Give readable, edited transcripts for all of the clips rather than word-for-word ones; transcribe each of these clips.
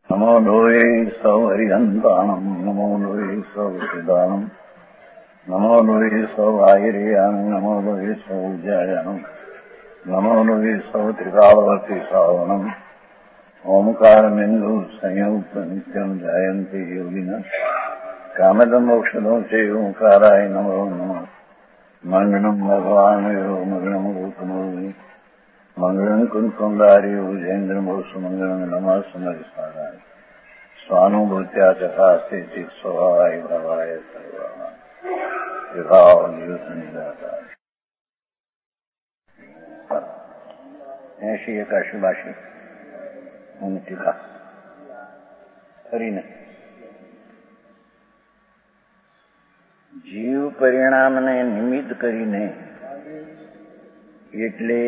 નમો લોહે સૌ હરિહંતાણમ નમો લોહે સૌ સિદાનમ નમો લોહે સૌ આયર્યાન નમો લોહે સૌ જયાનમ નમો લોહે સૌ ત્રિકાવતી સાવનમ ઓમકારમેન્દુ સંયુક્ત નિત્યમ જયંતી યોગિના કામદમ મોક્ષદો છે ઓંકારાય નમો નમઃ મંગળમ ભગવાન મંગળમ ગૌતમો મંગળમ કુંકુંદારી ઉજેન્દ્રમો સુમંગળમ નમઃ સમરિસારાય સ્વાનુભૂત્યા ચકાસ્તે ચિત સ્વભાવાય ભાવાય સર્વા વિભાવ નિયુત નિરાકાર 80 82 હું ટીકા કરીને જીવ પરિણામને નિમિત્ત કરીને એટલે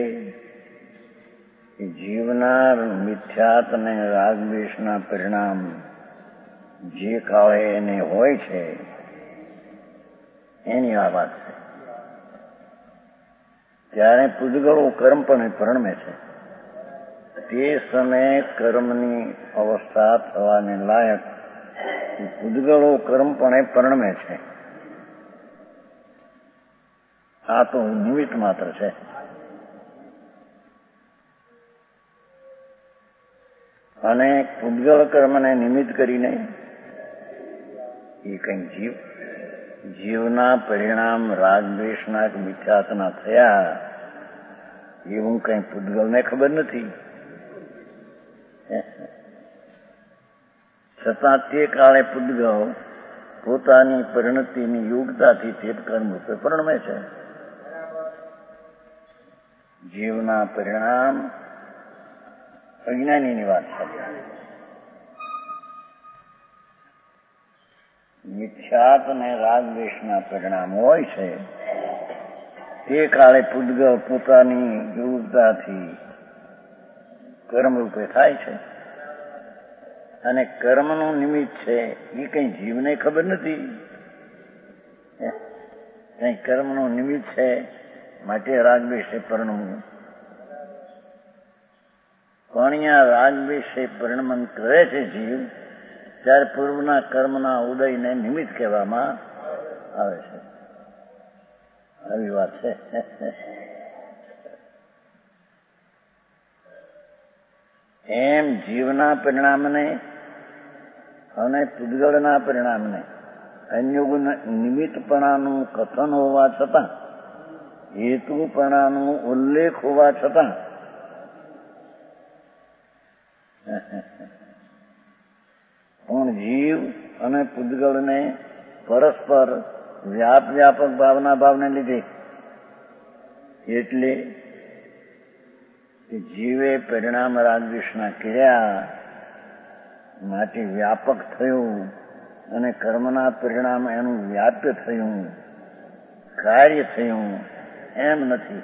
જીવના મિથ્યાત અને રાગદ્વેષના પરિણામ જે કાળે એને હોય છે એની આ વાત છે. ત્યારે પૂતગળો કર્મ પણ પરિણમે છે. તે સમયે કર્મની અવસ્થા થવાને લાયક પૂતગળો કર્મ પણ પરિણમે છે. આ તો નિમિત્ત માત્ર છે. અને પૂતગળ કર્મને નિમિત્ત કરીને એ કંઈ જીવના પરિણામ રાગદ્વેષના કે મિથ્યાત્વના થયા એવું કંઈ પૂતગળને ખબર નથી. છતાં તે કાળે પૂતગળ પોતાની પરિણતિની યોગ્યતાથી તે કર્મ રૂપે પરિણમે છે. જીવના પરિણામ અજ્ઞાનીની વાત છે. મિથ્યાત અને રાગદ્વેષના પરિણામ હોય છે તે કાળે પૂતગળ પોતાની યોગ્યતાથી કર્મ રૂપે થાય છે. અને કર્મનું નિમિત્ત છે એ કઈ જીવને ખબર નથી. કઈ કર્મનું નિમિત્ત છે માટે રાગદ્વેષે પરિણમવું. પણ અહીંયા રાગદ્વેષે પરિણમન કરે છે જીવ ત્યારે પૂર્વના કર્મના ઉદયને નિમિત્ત કહેવામાં આવે છે. આવી વાત છે. એમ જીવના પરિણામને અને પૂતગળના પરિણામને સંયોગ નિમિત્તપણાનું કથન હોવા છતાં હેતુપણાનું ઉલ્લેખ હોવા છતાં પણ જીવ અને પૂતગળને પરસ્પર વ્યાપક ભાવને લીધે એટલે જીવે પરિણામ રાગદ્વેષના કર્યા માટે વ્યાપક થયું અને કર્મના પરિણામ એનું વ્યાપ્ય થયું, કાર્ય થયું એમ નથી.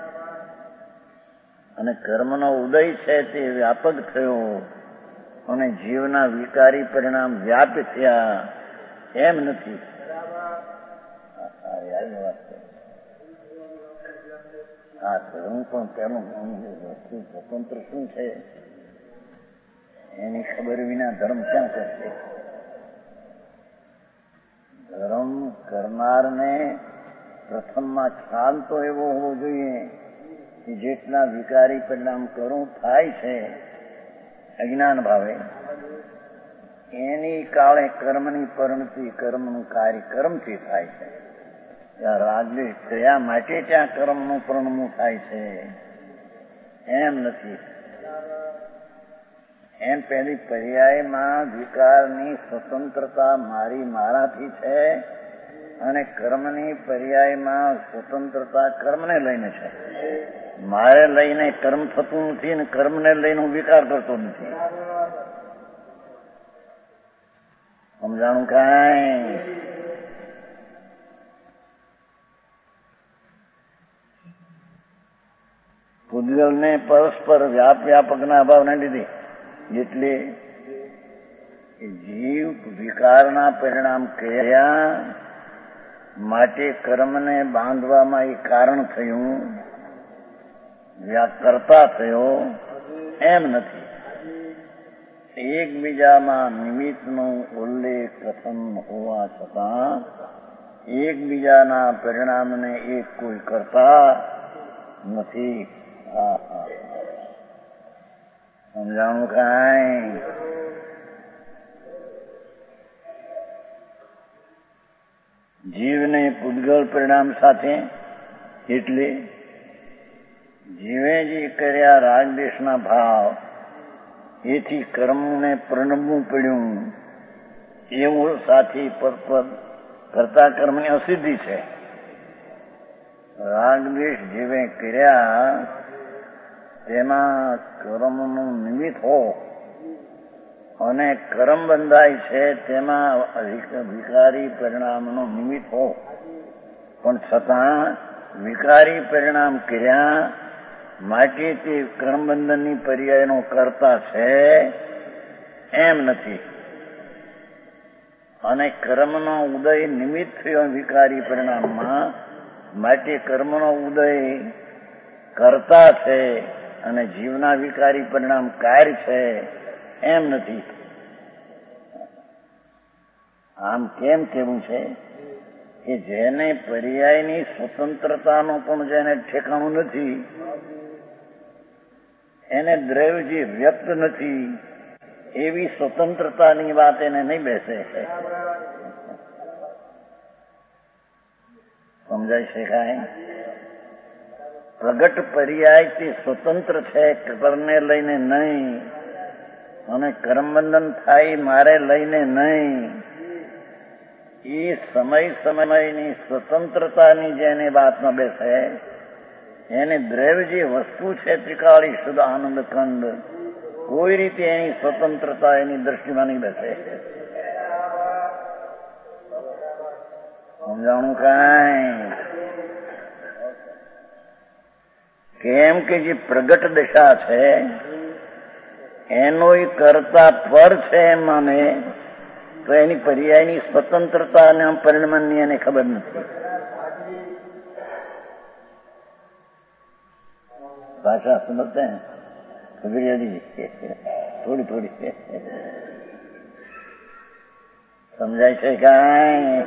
અને કર્મનો ઉદય છે તે વ્યાપક થયો અને જીવના વિકારી પરિણામ વ્યાપ્ય થયા એમ નથી. આ ધર્મ પણ તેનું સ્વતંત્ર શું છે એની ખબર વિના ધર્મ ક્યાં કરશે? ધર્મ કરનારને પ્રથમમાં ખ્યાલ તો એવો હોવો જોઈએ કે જેટલા વિકારી પરિણામ કરું થાય છે અજ્ઞાન ભાવે એની કાળે કર્મની પરિણતિ કર્મનું કાર્ય કર્મથી થાય છે. ત્યાં રાગદ્વેષ થયા માટે ત્યાં કર્મનું પરિણમવું થાય છે એમ નથી. એમ પેલી પર્યાયમાં વિકારની સ્વતંત્રતા મારાથી છે અને કર્મની પર્યાયમાં સ્વતંત્રતા કર્મને લઈને છે. મારે લઈને કર્મ થતું નથી અને કર્મને લઈને હું વિકાર કરતો નથી. સમજાણું કાંઈ? પૂતગળને પરસ્પર વ્યાપકના અભાવને લીધે એટલે જીવ વિકારના પરિણામ કર્યા માટે કર્મને બાંધવામાં એ કારણ થયું, કરતા થયો એમ નથી. એકબીજામાં નિમિત્તનો ઉલ્લેખ કથન હોવા છતાં એકબીજાના પરિણામને એક કોઈ કરતા નથી. સમજાણું કાંઈ? જીવને પૂતગલ પરિણામ સાથે એટલે જીવે જે કર્યા રાગદ્વેષના ભાવ એથી કર્મને પ્રણમવું પડ્યું એવું સાથી પરપદ કરતા કર્મની અસિદ્ધિ છે. રાગદ્વેષ જીવે કર્યા તેમાં કર્મનું નિમિત્ત હો અને કર્મ બંધાય છે તેમાં વિકારી પરિણામનું નિમિત્ત હો, પણ છતાં વિકારી પરિણામ કર્યા માટે તે કર્મબંધનની પર્યાયનો કરતા છે એમ નથી. અને કર્મનો ઉદય નિમિત્ત થયો વિકારી પરિણામમાં માટે કર્મનો ઉદય કરતા છે અને જીવના વિકારી પરિણામ કાર્ય છે એમ નથી. આમ કેમ કેવું છે કે જેને પર્યાયની સ્વતંત્રતાનો પણ જેને ઠેકાણું નથી, એને દ્રવ્ય જે વ્યક્ત નથી એવી સ્વતંત્રતાની વાત એને નહીં બેસે. સમજાય છે કાંઈ? પ્રગટ પર્યાય તે સ્વતંત્ર છે કર્મને લઈને નહીં, અને કર્મબંધન થાય મારે લઈને નહીં. એ સમયની સ્વતંત્રતાની જેને વાતમાં બેસે એને દ્રવ્ય જે વસ્તુ છે ત્રિકાળી શુદ્ધ આનંદ કંદ કોઈ રીતે એની સ્વતંત્રતા એની દ્રષ્ટિમાં નહીં બેસે. સમજાણું કાંઈ? કેમ કે જે પ્રગટ દશા છે એનો કરતા પર છે એમ માને તો એની પર્યાયની સ્વતંત્રતા અને પરિણમનની એને ખબર નથી. ભાષા સમજते हैं થોડી થોડી समझाई છે કાંઈ?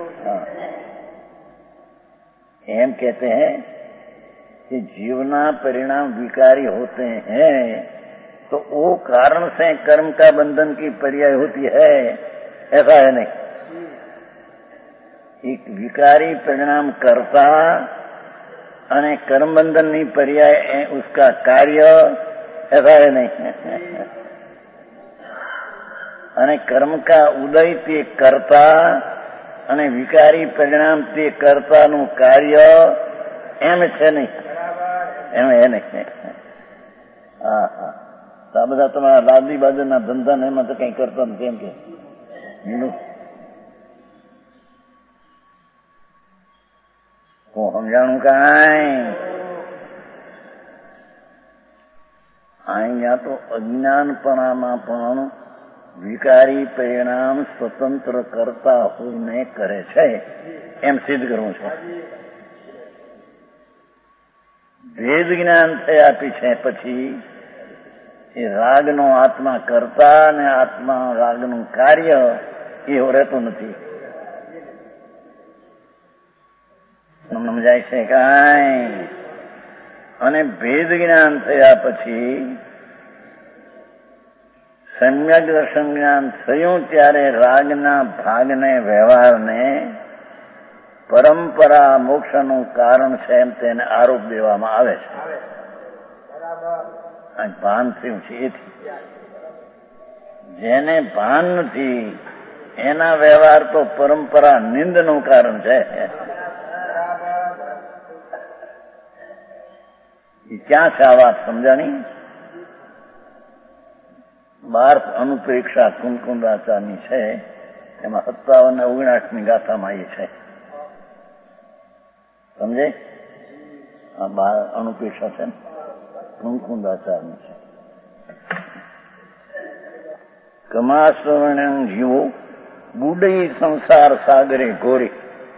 એમ कहते हैं कि जीवना परिणाम विकारी होते हैं तो वो कारण से कर्म का बंधन की पर्याय होती है, ऐसा है नहीं. एक विकारी परिणाम करता અને કર્મ બંધન ની पर्याय उसका कार्य ऐसा है नहीं. અને કર્મ કા ઉદય તે કરતા અને વિકારી પરિણામ તે કર્તાનું કાર્ય એમ છે નહીં, એમ એ નહીં. હા હા, આ બધા તમારા લાદી બાજુના ધંધા ને એમાં તો કઈ કરતા નથી એમ કે સમજાણું કાંઈ? અહીંયા તો અજ્ઞાનપણામાં પણ વિકારી પરિણામ સ્વતંત્ર કરતા હોઈને કરે છે એમ સિદ્ધ કરવું છે. ભેદ જ્ઞાન થયા પીછે પછી એ રાગનો આત્મા કરતા અને આત્મા રાગનું કાર્ય એ રહેતું નથી. સમજાય છે કાંઈ? અને ભેદ જ્ઞાન થયા પછી સમ્યક દર્શન જ્ઞાન થયું ત્યારે રાગના ભાગને વ્યવહારને પરંપરા મોક્ષનું કારણ છે એમ તેને આરોપ દેવામાં આવે છે. ભાન થયું છે એથી. જેને ભાન નથી એના વ્યવહાર તો પરંપરા નિંદનું કારણ છે. ક્યાં છે આ વાત સમજાણી? 12 અનુપ્રેક્ષા કુંકુંદાચારની છે, એમાં 57-59 ગાથામાં એ છે. સમજે? આ 12 અનુપ્રેક્ષા છે ને કુંકુંદાચારની છે. કમાસ્વર્ણ જીવો બુડઈ સંસાર સાગરે ઘોરે.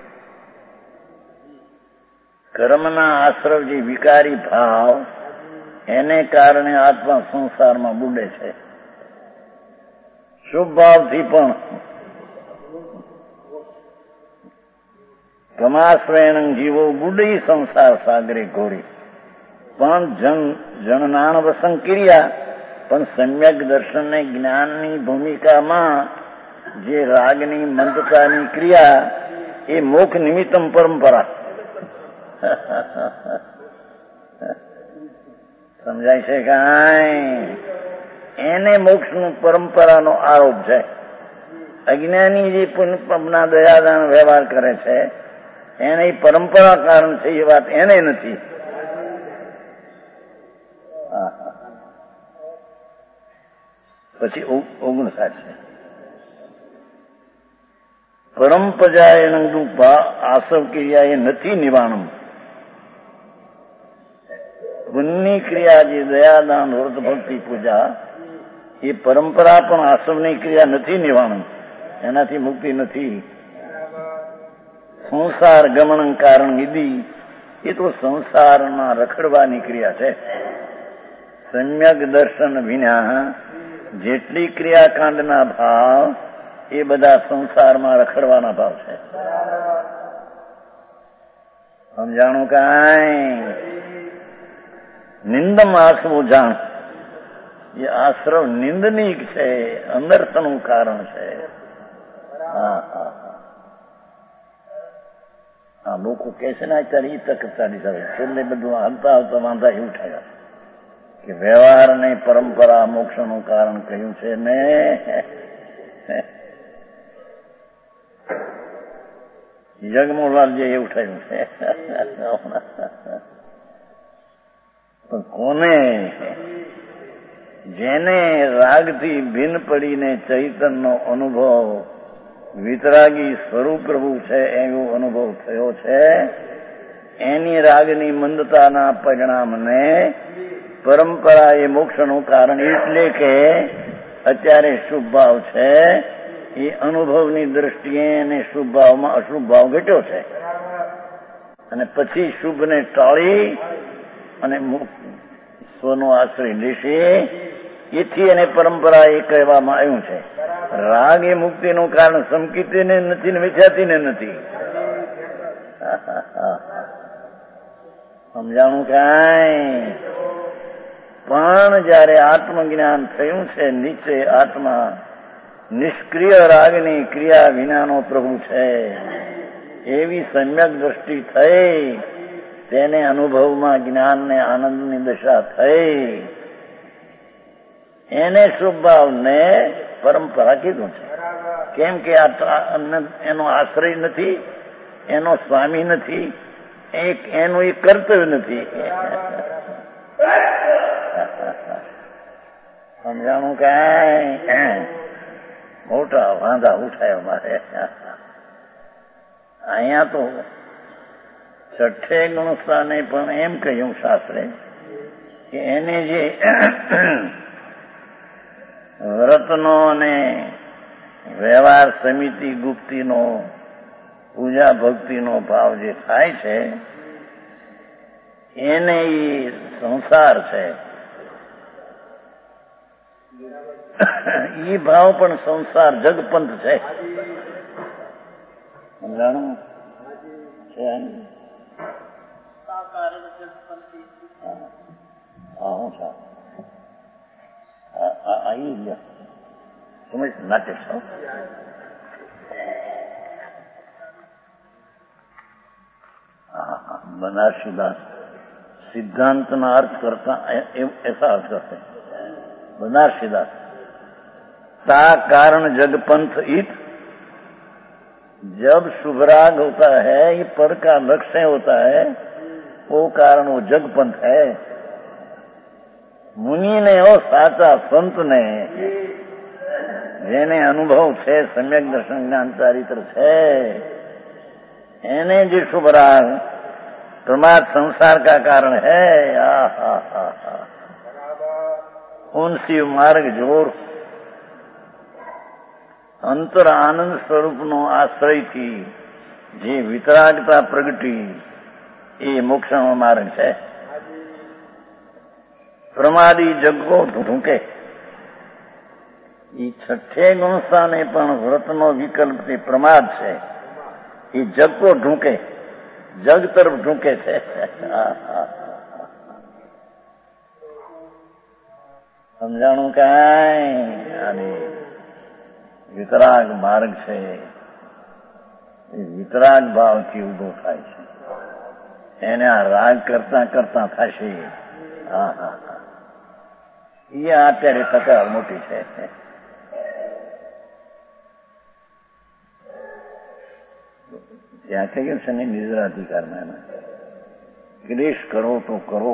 કર્મના આશ્રવ જે વિકારી ભાવ એને કારણે આત્મા સંસારમાં બુડે છે. શુભ ભાવથી પણ કમાશ્રયણ જીવો બુડી સંસાર સાગરે ઘોરી પણ જનનાણ વસંગ ક્રિયા પણ સમ્યક દર્શનને જ્ઞાનની ભૂમિકામાં જે રાગની મંદતાની ક્રિયા એ મોક્ષ નિમિત્તમ પરંપરા સમજાય છે કાંઈ? એને મોક્ષનું પરંપરાનો આરોપ છે. અજ્ઞાની જે પુનઃપના દયાદાન વ્યવહાર કરે છે એને પરંપરા કારણ છે એ વાત એને નથી. પછી 59 છે પરંપજાયણ રૂપા આસવ ક્રિયા એ નથી નિવાણમ. પુણ્યની ક્રિયા જે દયાદાન વ્રત ભક્તિ પૂજા એ પરંપરા પણ આસવની ક્રિયા નથી નિવાણમ, એનાથી મુક્તિ નથી. સંસાર ગમન કારણ નિધિ એ તો સંસારમાં રખડવાની ક્રિયા છે. સમ્યક દર્શન વિના જેટલી ક્રિયાકાંડના ભાવ એ બધા સંસારમાં રખડવાના ભાવ છે. સમજાણું કાંઈ? નિંદમ આસવું જાણ એ આશ્રવ નિંદની છે, અનર્થનું કારણ છે. હા લોકો કે છે ને અત્યારે ઈ તક ચાલી શકે છેલ્લે બધું હાલતા હાલતા વાંધા એવું થયા કે વ્યવહાર ને પરંપરા મોક્ષનું કારણ કહ્યું છે ને. જગમોહનલાલજી એવું થયું છે. પણ કોને? જેને રાગથી ભિન્ન પડીને ચૈતનનો અનુભવ વિતરાગી સ્વરૂપ પ્રભુ છે એવો અનુભવ થયો છે, એની રાગની મંદતાના પરિણામને પરંપરા એ મોક્ષનું કારણ એટલે કે અત્યારે શુભ ભાવ છે એ અનુભવની દ્રષ્ટિએ એને શુભ ભાવમાં અશુભ ભાવ ઘટ્યો છે અને પછી શુભને ટાળી અને સ્વનો આશ્રય લેશે. એથી એને પરંપરા એ કહેવામાં આવ્યું છે. રાગ એ મુક્તિનું કારણ સંકિતને નથી ને વિખ્યાતિને નથી. સમજાણું કાંઈ? પણ જયારે આત્મજ્ઞાન થયું છે નીચે આત્મા નિષ્ક્રિય રાગની ક્રિયા વિનાનો પ્રભુ છે એવી સમ્યક દ્રષ્ટિ થઈ, તેને અનુભવમાં જ્ઞાન ને આનંદની દશા થઈ, એને શુભ ભાવને પરંપરા કીધું છે. કેમ કે એનો આશ્રય નથી, એનો સ્વામી નથી, એનું એક કર્તવ્ય નથી. સમજાણું કાંઈ? મોટા વાંધા ઉઠાય મારે. અહીંયા તો છઠ્ઠે ગુણસ્થાને પણ એમ કહ્યું શાસ્ત્રે કે એને જે વ્રતનો અને વ્યવહાર સમિતિ ગુપ્તિનો પૂજા ભક્તિનો ભાવ જે થાય છે એને એ સંસાર છે. એ ભાવ પણ સંસાર જગપંથ છે. સમજાણું છે? હું છું સમજ નાટ્ય છો. બનાरसीदास सिद्धांतना अर्थ करता ऐसा अर्थ करते हैं. बनारसीदास ता कारण जगपंथ इत, जब शुभराग होता है ये पर का लक्ष्य होता है, वो कारण वो जगपंथ है. मुनि ने और साचा संत ने જેને અનુભવ છે સમ્યક દર્શન જ્ઞાન ચારિત્ર છે એને જે શુभ राग प्रमाद संसार का कारण है. उनसी मार्ग जोर अंतर आनंद स्वरूप नो आश्रय थी जे वितरागता प्रगटी ये मोक्ष नो मार्ग है. प्रमादी जग को ढूंढे એ છઠ્ઠે ગુણસ્થાને પણ વ્રતનો વિકલ્પ તે પ્રમાદ છે. એ જગ કો ઢૂંકે, જગ તરફ ઢૂંકે છે. સમજાણું કાંઈ? અને વિતરાગ માર્ગ છે એ વિતરાગ ભાવથી ઉભો થાય છે. એને આ રાગ કરતા કરતા થશે. હા હા હા, એ અત્યારે તકરાર મોટી છે. ત્યાં કહ્યું છે ને નિદ્રાધિકારમાં એમાં ક્લેશ કરો તો કરો,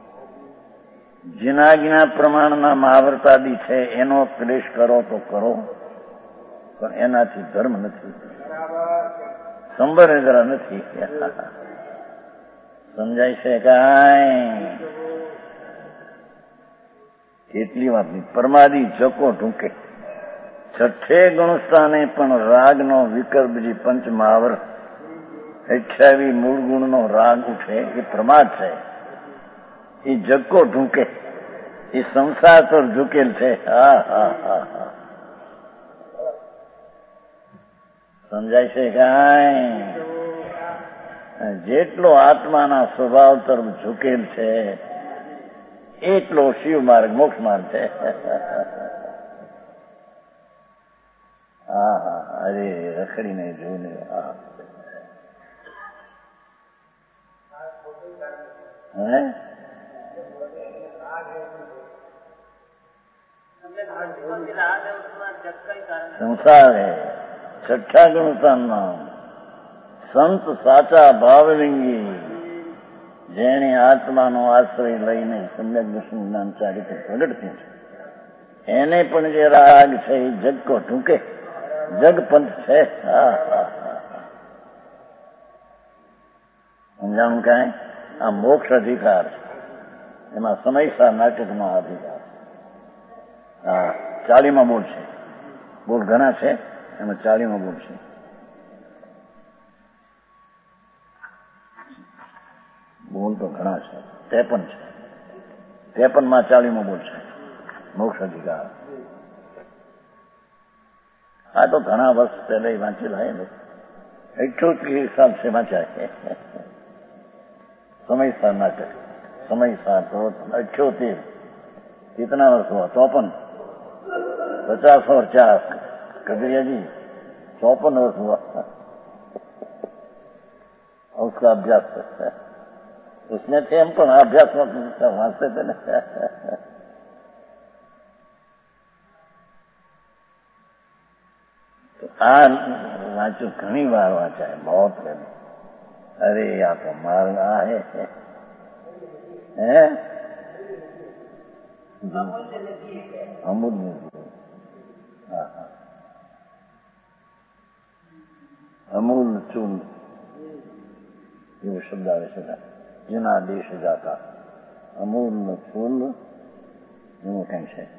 જીનાજ્ઞા પ્રમાણના મહાવ્રતાદી છે એનો ક્લેશ કરો તો કરો, પણ એનાથી ધર્મ નથી, સંબર જરા નથી. સમજાય છે કાંઈ? એટલી વાત નહીં. પરમાદી જકો ઢૂંકે. છઠ્ઠે ગુણસ્થાને પણ રાગનો વિકલ્પ જે પંચ મહાવર્ત 28 મૂળ ગુણનો રાગ ઉઠે એ પ્રમાદ છે. એ જગકો ઢૂંકે, એ સંસાર પર ઝૂકેલ છે. હા હા હા હા, સમજાય છે કાંઈ? જેટલો આત્માના સ્વભાવ તરફ ઝૂકેલ છે એટલો શિવ માર્ગ મોક્ષ માર્ગ છે. હા હા, અરે રખડીને જોઈને. હા હે, સંસાર હે છઠ્ઠા ગુણસ્થાનનો સંત સાચા ભાવલિંગી, જેણે આત્માનો આશ્રય લઈને સમ્યક દર્શન જ્ઞાન ચારિત્ર પ્રગટતી છે, એને પણ જે રાગ છે એ જગ કો ઢૂંકે, જગપંથ છે. હા હા હા, સમજાણું કાંઈ? આ મોક્ષ અધિકાર છે, એમાં સમયસર નાટકનો અધિકાર. હા, 40માં બોલ છે. બોલ ઘણા છે, એમાં 40માં બોલ છે. બોલ તો ઘણા છે, 53 છે. 53માં 40માં બોલ છે, મોક્ષ અધિકાર. આ તો ઘણા વર્ષ પહેલા વાંચેલા હે, 78 साल से वांचा है. समयसार नाटक, समयसार तो 78, कितना वर्ष हुआ? 54, 50 और 4, कबीरिया जी 54 वर्ष हुआ. और उसका अभ्यास उसमें थे हम, पण अभ्यास वांचते थे ना. तो आ वांचो, घनी बार वांचा है, बहुत पहले. अरे या तो मार्ग आ है अमूल. हाँ हाँ, अमूल चूल એવો શબ્દ આવે છે. જેના દેશ જાતા અમૂલ ફૂલ એવું કંઈ છે.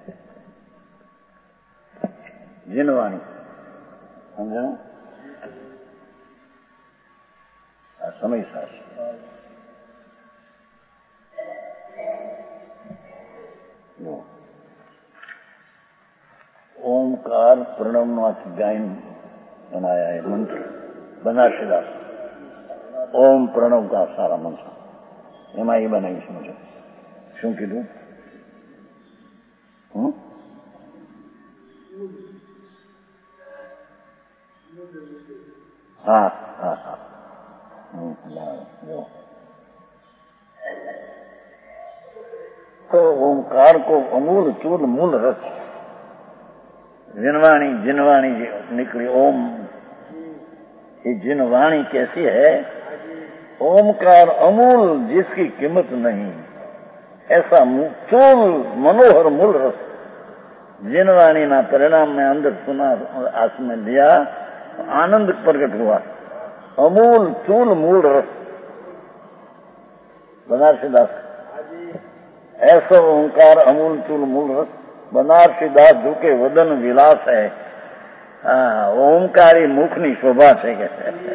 જીનવાણી સમજાણું? આ સમયસાર છે. ओमकार प्रणवમાંથી ગાયન बनाया है मंत्र, बनारसीदास ओम प्रणव का सारा मंत्र એમાં એ બનાવી સમજો. શું કીધું? હા હા હા, तो ओंकार को अमूल चूल मूल रस, जिनवाणी जिनवाणी निकली ओम. ये जिनवाणी कैसी है? ओमकार अमूल, जिसकी कीमत नहीं, ऐसा चूल मनोहर मूल रस जिनवाणी ना परिणाम में अंदर सुना, आस में लिया, आनंद प्रकट हुआ. अमूल चूल मूल रस, बनारसीदास. ऐसा ओंकार अमूल चूल मूल रस, बनारसीदास झुके वदन विलास है. हाँ, ओमकारी मुखनी शोभा છે કે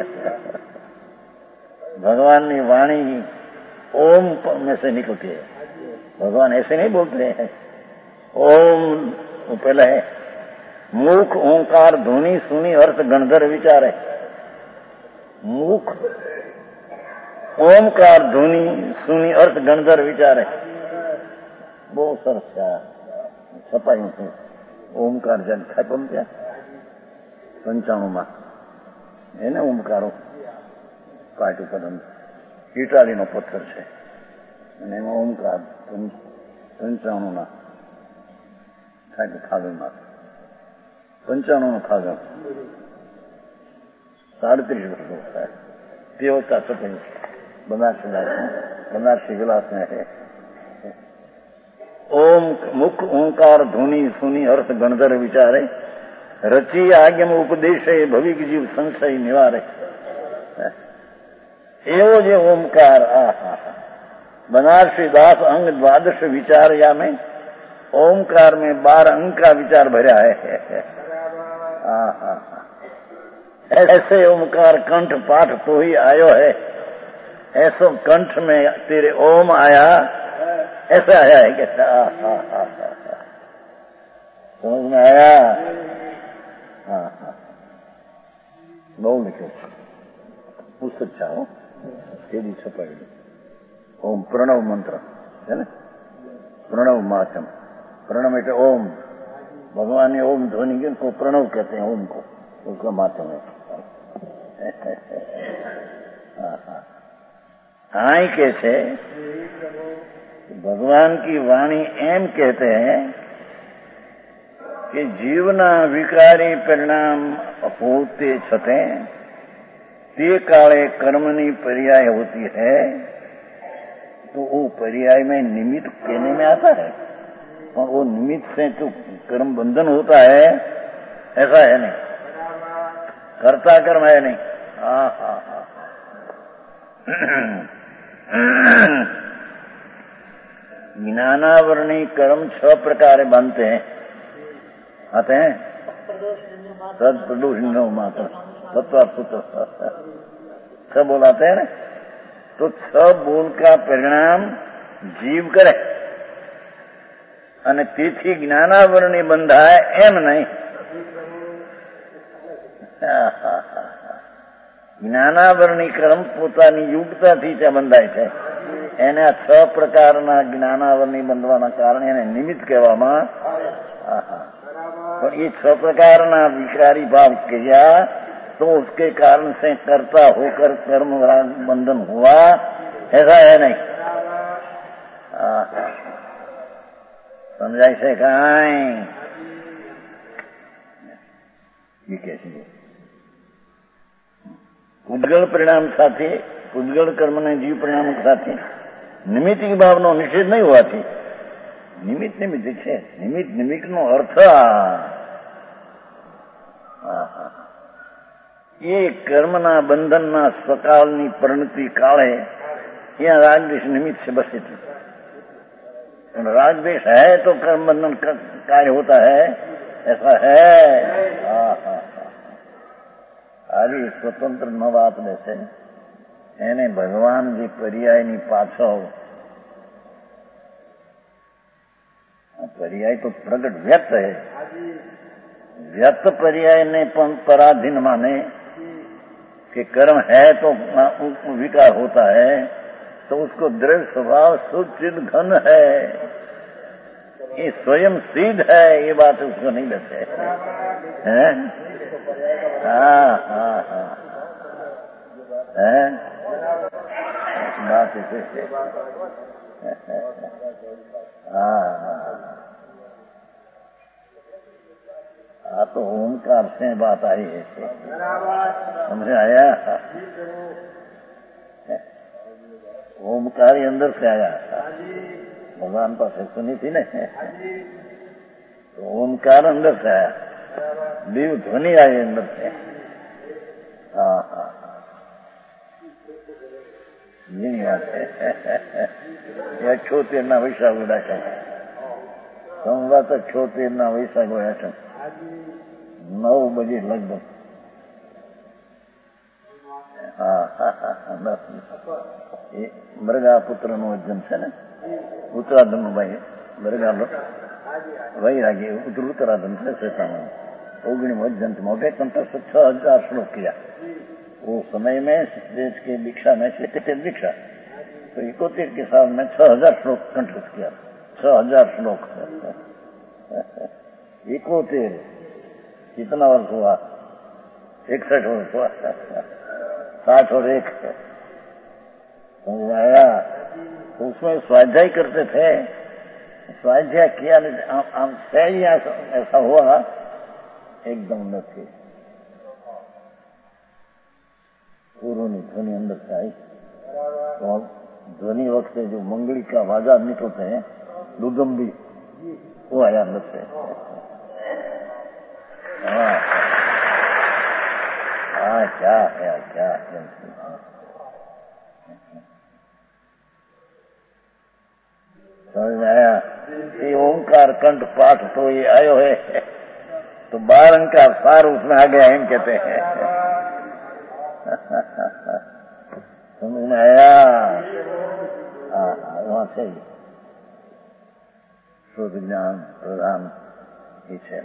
भगवान की वाणी ओम में से निकलती है. भगवान ऐसे नहीं बोलते हैं ओम पहले है मुख ओंकार ध्वनि सुनी अर्थ गणधर विचारे। मुख ओंकार ध्वनि सुनी अर्थ गणधर विचारे। બહુ સરસ છે છપાયું છે ઓમકાર જયારે છાપ્યું ત્યાં 95 એને ઓમકારો પાટ ઉપર ઇટાલીનો પથ્થર છે અને એમાં ઓમકાર 95 ફાગણમાં 95 ફાગણ 37 વર્ષ થાય તે વખતે છપાયું बनारसी विलास में है। ओम मुख ओंकार ध्वनि सुनी अर्थ गणधर विचारे रची आज्ञम उपदेश भविक जीव संशय निवारे। एवो जे ओमकार बनारसी दास अंग द्वादश विचारया में ओमकार में 12 अंक का विचार भरा है। ऐसे ओमकार कंठ पाठ तो ही आयो है। ऐसो कंठ में तेरे ओम आया ऐसा आया है कि समझ में आया। बहु लिखो पुस्तक चाहो तेरी छपाई ओम प्रणव मंत्र है ना प्रणव माचम प्रणव એટલે ओम भगवान ने ओम ध्वनि को प्रणव कहते हैं ओम को उसका माचम है। आई कैसे भगवान की वाणी एम कहते हैं कि जीवना विकारी परिणाम होते छते ते काले कर्मनी पर्याय होती है तो वो पर्याय में निमित्त कहने में आता है और वो निमित्त से तो कर्म बंधन होता है ऐसा है नहीं कर्ता कर्म है नहीं। ज्ञानावरणी कर्म 6 प्रकार बनते हैं आते हैं सद प्रदोष मात्र सत्वापुत्र 6 बोलाते हैं ना तो 6 बोल का परिणाम जीव करे અને તેથી જ્ઞાનાવરણી બંધાય એમ નહીં। જ્ઞાનાવરણી કર્મ પોતાની યુક્તાથી ત્યાં બંધાય છે એને આ 6 પ્રકારના જ્ઞાનાવરણી બંધવાના કારણે એને નિમિત્ત કહેવામાં। પણ એ 6 प्रकारना विकारी भाव किया तो उसके कारण से कर्ता होकर कर्म बंधन हुआ ऐसा है नहीं। समझाई से कहीं ये कैसी है ઉદ્ગળ પરિણામ સાથે ઉદ્ગળ કર્મને જીવ પરિણામ સાથે નિમિત્તિક ભાવનો નિષેધ નહીં હોવાથી નિમિત્ત નિમિત્ત છે નિમિત્ત નિમિત્તનો અર્થ એ કર્મના બંધનના સકાળની પરિણતિ કાળે यहाँ रागद्वेष निमित्त से बस इतना रागद्वेष है तो कर्म बंधन कार्य होता है ऐसा है। આવી સ્વતંત્ર ન વાત લેશે એને ભગવાન જે પર્યાયની પાછળ पर्याय तो प्रगट व्यक्त है व्यक्त पर्याय ने पराधीन माने कि कर्म है तो विकार होता है तो उसको दृढ़ स्वभाव सुचित घन है ये स्वयं सिद्ध है ये बात उसको नहीं लगते है। बात ऐसे तो ओमकार से बात आई है समझ आया। ओमकार अंदर से आया भगवान पास सुनी थी ना तो ओमकार अंदर से आया दिव ध्वनि आई अंदर से। यही बात है। 78 वैशाख उड़ाशा संवाद 78 वैशाख उड़ाशा 9 बजे लगभग मृगा पुत्र नो जन्म है ना उत्तराधन भाई मृगा वही आगे उत्तराधन से श्वेता ओगणी वजंत मोटे कंठ से 6000 श्लोक किया। वो समय में देश की दीक्षा में से दीक्षा तो 71 के साल में 6000 श्लोक कंठस्थ किया। 6000 श्लोक 71 कितना वर्ष हुआ? 61 वर्ष हुआ। 60 और 1 समझ आया। तो उसमें स्वाध्याय करते थे, स्वाध्याय किया सही ऐसा हुआ एकदम न थे पूर्वनी ध्वनि अंदर से आई। तो ध्वनि वक्त जो मंगली का वाजा निकलते हैं लुदम्बी वो आया अंदर से। क्या है क्या है समझ आया। ये ओंकार कंठ पाठ तो ये आयो है तो 12 का सार उसमें आ गया एम कहते हैं। समझ में आया। वहां से शुद्ध ज्ञान प्रधान ही है।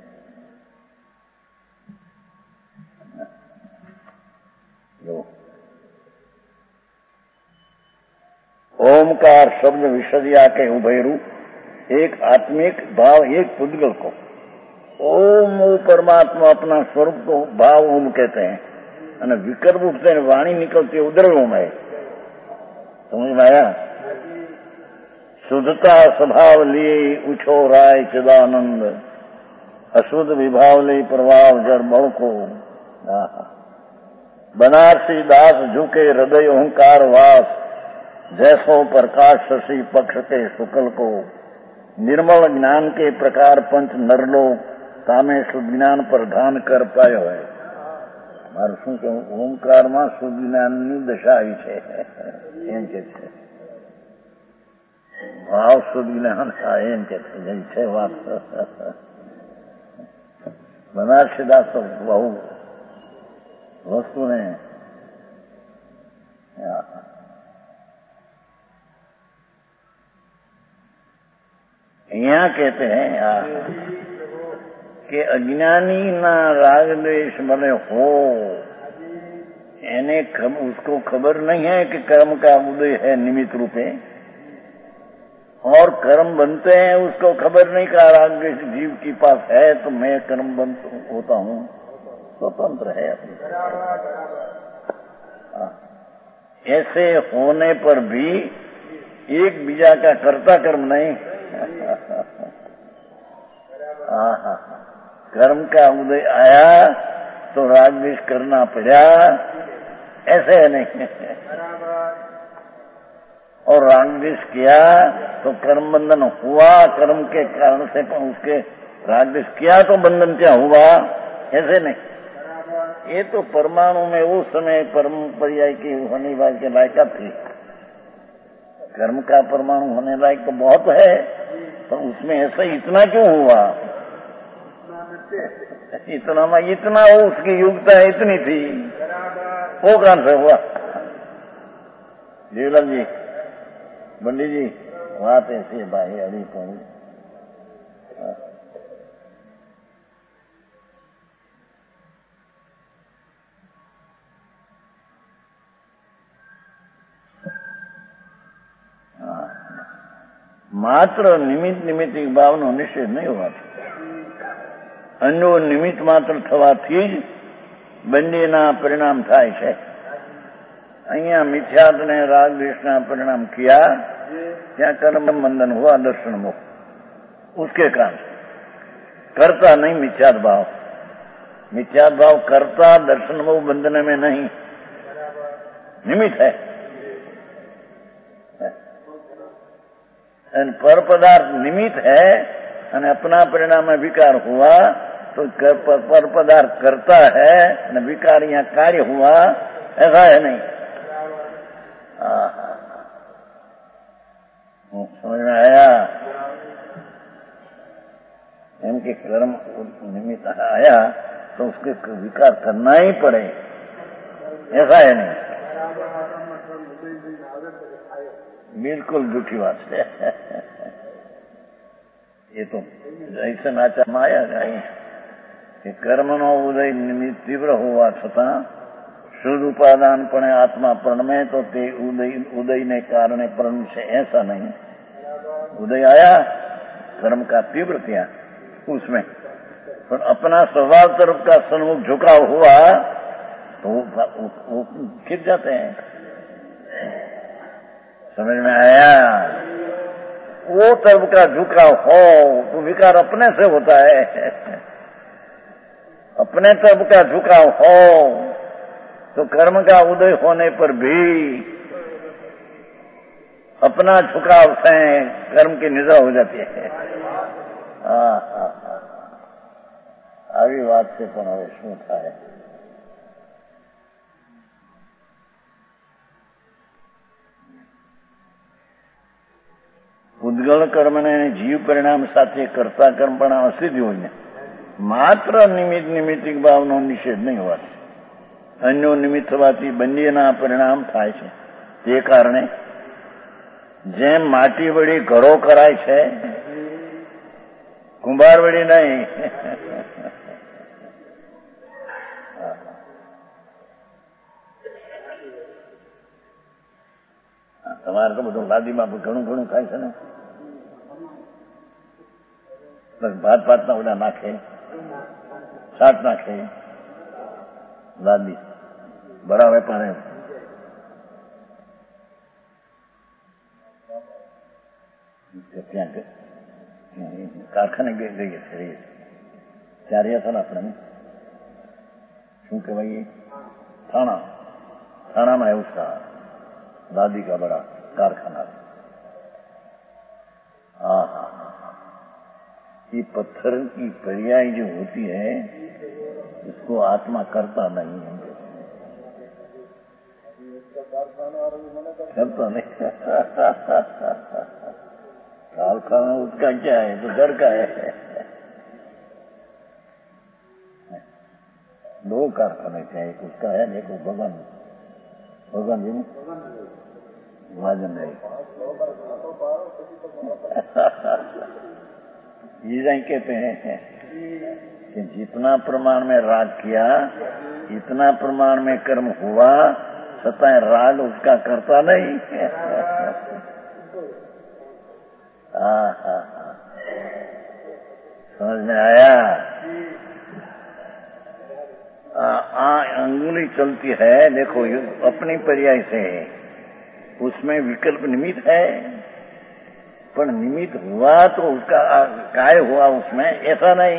ओमकार शब्द विषदिया के उभयरू एक आत्मिक भाव एक पुद्गल को ओम परमात्मा अपना स्वरूप को भाव ओम कहते हैं અને વિકર રૂપ से वाणी निकलती है उदर ओम है। समझ में आया। शुद्धता स्वभाव लिए उछो राय चिदानंद अशुद्ध विभाव ले प्रभाव जड़ बल को बनारसी दास झुके हृदय ओंकार वास जैसो प्रकाश शशि पक्ष के शुक्ल को निर्मल ज्ञान के प्रकार पंच नरलोक सामे शुद्ध ज्ञान पर ध्यान कर पायो है। मारू शू के ओंकार में शुद्ध ज्ञान दशा आई है एम के भाव शुद्ध ज्ञान एम के है बात। बनारसी दास तो बहु वस्तु ने यहाँ कहते हैं कि अज्ञानी ना राग द्वेष बने हो एने उसको खबर नहीं है कि कर्म का उदय है निमित्त रूपे और कर्म बनते हैं उसको खबर नहीं का राग द्वेष जीव के पास है तो मैं कर्म बंद होता हूँ स्वतंत्र है। ऐसे होने पर भी एक बीजा का कर्ता कर्म नहीं। कर्म का उदय आया तो राग द्वेष करना पड़ा ऐसे नहीं। और राग द्वेष किया तो कर्म बंधन हुआ कर्म के कारण से उसके राग द्वेष किया तो बंधन क्या हुआ ऐसे नहीं। ये तो परमाणु में उस समय परम पर्याय की होने वाली के लायकात थी। कर्म का परमाणु होने लायक तो बहुत है तो उसमें ऐसा इतना क्यों हुआ? इतना उसकी योग्यता इतनी थी वो कहां से हुआ? जीवलाल जी बंडी जी बात ऐसी है भाई अभी पहुंच मात्र निमित्त निमित्तिक भावનો નિષેધ નહીં હોવાથી અન્યો નિમિત્ત માત્ર થવાથી જ બંનેના પરિણામ થાય છે। અહીંયા મિથ્યાત્વ ને રાગ દ્વેષના પરિણામ किया ત્યાં कर्म बंधन हुआ दर्शन मोह उसके कारण कर्ता नहीं मिथ्यात्व भाव। मिथ्यात्व भाव कर्ता दर्शन मोह बंधन में नहीं निमित्त है। पर पदार्थ निमित्त है और अपना परिणाम में विकार हुआ तो पर पदार्थ करता है न विकार यहाँ कार्य हुआ ऐसा है नहीं। समझ में आया। इनके कर्म निमित्त आया तो उसके विकार करना ही पड़े ऐसा है नहीं। बिल्कुल झूठी बात है। ये तो ऐसे नाचा माया गई કે કર્મનો ઉદય નિમિત્ત તીવ્ર હોવા છતાં શુદ્ધ ઉપાદાનપણે आत्मा प्रणमे तो ते उदय ने कारण प्रण से ऐसा नहीं। उदय आया कर्म का तीव्र किया उसमें, पर अपना स्वभाव तरफ का सन्मुख झुकाव हुआ तो वो खिंच जाते हैं। समझ में आया? वो तरफ का झुकाव हो तो विकार अपने से होता है। अपने तरफ का झुकाव हो तो कर्म का उदय होने पर भी अपना झुकाव से कर्म की निद्रा हो जाती है। આવી વાત છે પણ હવે શું થાય? ઉદ્ગલ કર્મને જીવ પરિણામ સાથે કરતા કર્મ પણ અસિદ્ધ હોય, માત્ર નિમિત્તિક ભાવનો નિષેધ નહીં હોવાથી અન્યો નિમિત્ત થવાથી બંનેના પરિણામ થાય છે। તે કારણે જેમ માટી વળી ઘરો કરાય છે, કુંભાર વળી નહીં। તમારે તો બધું લાદીમાં ઘણું ઘણું થાય છે ને, ભાત ભાતના ઓલા નાખે, શાક નાખે, લાદી બડા વેપાર ત્યાં કારખાને ગઈએ છીએ ત્યારે હતા ને આપણે શું કહેવાય થાણામાં એવું था दादी का बड़ा कारखाना। हाँ हाँ, ये पत्थर की पर्याय जो होती है उसको आत्मा करता नहीं है, करता नहीं। कारखाना उसका क्या है? तो घर का है। दो कारखाने क्या, एक उसका है एक भगवान जी ने महाजन है। ये कहते हैं कि जितना प्रमाण में राग किया इतना प्रमाण में कर्म हुआ, सताए राग उसका करता नहीं। समझ में आया? अंगुली चलती है, देखो अपनी पर्याय से, उसमें विकल्प निमित्त है, पर निमित्त हुआ तो उसका काय हुआ उसमें, ऐसा नहीं।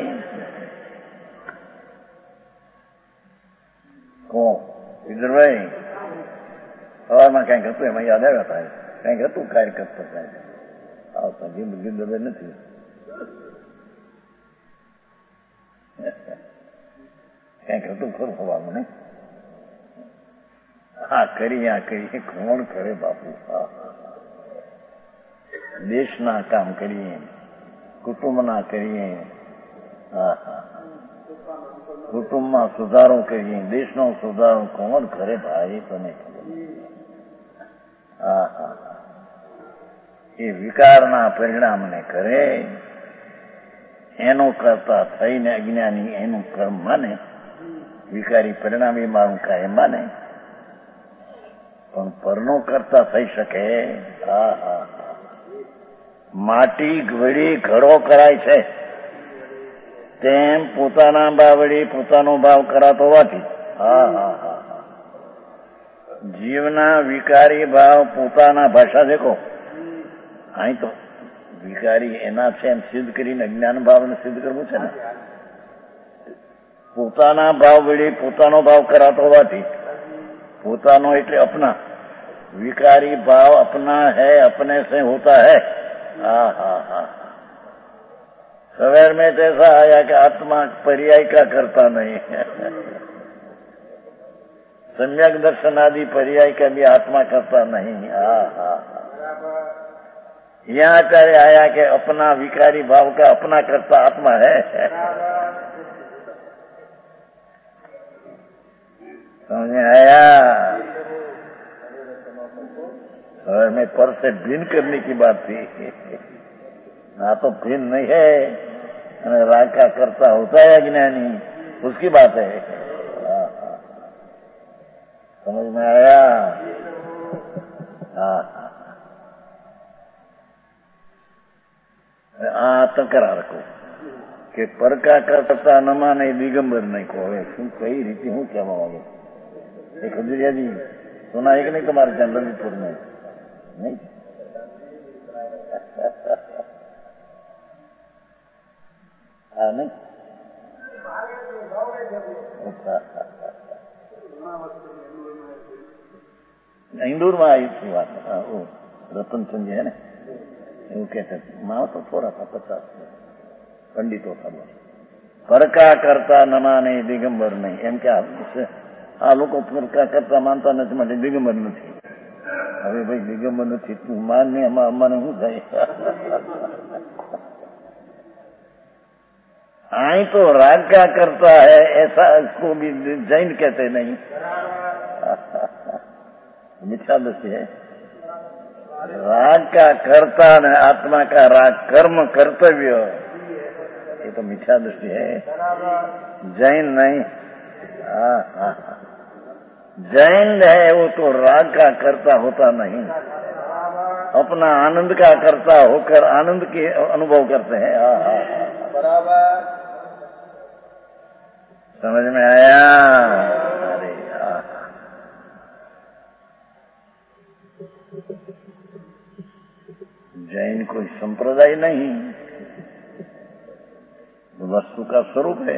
इधर भाई और मैं कहीं करते मैं याद आया था कहीं कर तू कार्य करता है जिंदगी नहीं કઈ હતું ખરું હોવાનું નહીં? હા કરીએ કોણ કરે બાપુ? દેશના કામ કરીએ, કુટુંબના કરીએ, કુટુંબમાં સુધારો કરીએ, દેશનો સુધારો કોણ કરે ભાઈ? તને એ વિકારના પરિણામને કરે, એનો કરતા થઈને અજ્ઞાની એનું કર્મ માને, વિકારી પરિણામ એ મારું કાયમ માને, પણ પરનો કરતા થઈ શકે? માટી વળી ઘડો કરાય છે તેમ પોતાના ભાવ વળી પોતાનો ભાવ કરાતો હોવાથી જીવના વિકારી ભાવ પોતાના ભાષા દેખો અહીં તો વિકારી એના છે એમ સિદ્ધ કરીને અજ્ઞાન ભાવને સિદ્ધ કરવું છે ને। પોતાના ભાવ વળી પોતાનો ભાવ કરાતો હોવાથી, પોતાનો એટલે अपना, विकारी भाव अपना है, अपने से होता है। सवेर में जैसा आया कि आत्मा पर्याय का करता नहीं है, सम्यक दर्शन आदि पर्याय का भी आत्मा करता नहीं। यहाँ आचार्य आया कि अपना विकारी भाव का अपना करता आत्मा है। समझ में आया? में पर से भिन्न करने की बात थी, ना तो भिन्न नहीं है, राग का करता होता है अज्ञानी, उसकी बात है। समझ में आया? तकरार को કે પરકા કરતા ન માને દિગંબર નહીં કહો। શું કઈ રીતે હું કહેવા માંગુ? એ ખજુરિયાજી સુના એક નહીં તમારે ત્યાં લલિતપુર में नहीं? हाँ नहीं? इंदौर में आई थी बात। वो रतन चंद है ना, वो कहते माँ तो थोड़ा था 50 पंडितों था बस। परका करता न माने दिगंबर नहीं एम क्या आ लोग परका करता मानता नहीं माटे दिगंबर नहीं। अरे भाई दिगंबर नहीं तू मानने अम्मा हूँ થાય? आई तो राग का करता है ऐसा इसको भी जैन कहते नहीं। मिथ्या दृष्टि है। राग का करता न आत्मा का राग कर्म कर्तव्य, ये तो मिथ्या दृष्टि है, जैन नहीं। जैन है वो तो राग का करता होता नहीं, अपना आनंद का करता होकर आनंद के अनुभव करते हैं। बराबर समझ में आया? अरे जैन कोई संप्रदाय नहीं, वस्तु का स्वरूप है।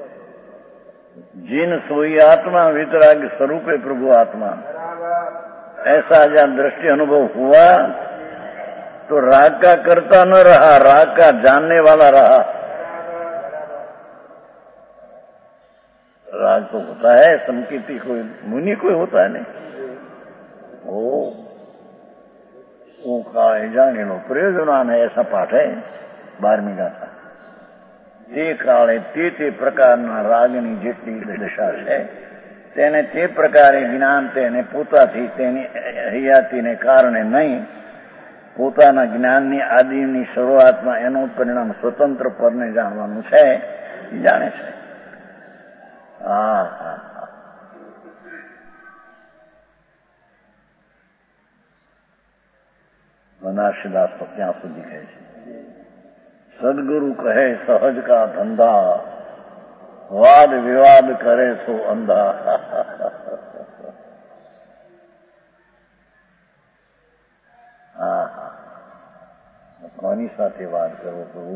जिन सोई आत्मा वितराग स्वरूप है प्रभु आत्मा। ऐसा जब दृष्टि अनुभव हुआ तो राग का करता न रहा, राग का जानने वाला रहा। राग तो होता है संकीर्ति, कोई मुनि कोई होता है नहीं। वो का जानेलो प्रयोजन है, ऐसा पाठ है 12મી गाथा। તે કાળે તે પ્રકારના રાગની જેટલી દશા છે તેને તે પ્રકારે જ્ઞાન તેને પોતાથી તેની હયાતીને કારણે નહીં, પોતાના જ્ઞાનની આદિની શરૂઆતમાં એનું પરિણામ સ્વતંત્ર પરને જાણવાનું છે, એ જાણે છે। बनारसीदास तो ત્યાં સુધી કહે છે, सदगुरु कहे सहज का धंधा, वाद विवाद करे सो अंधा। कोनी साथे वाद करो प्रभु?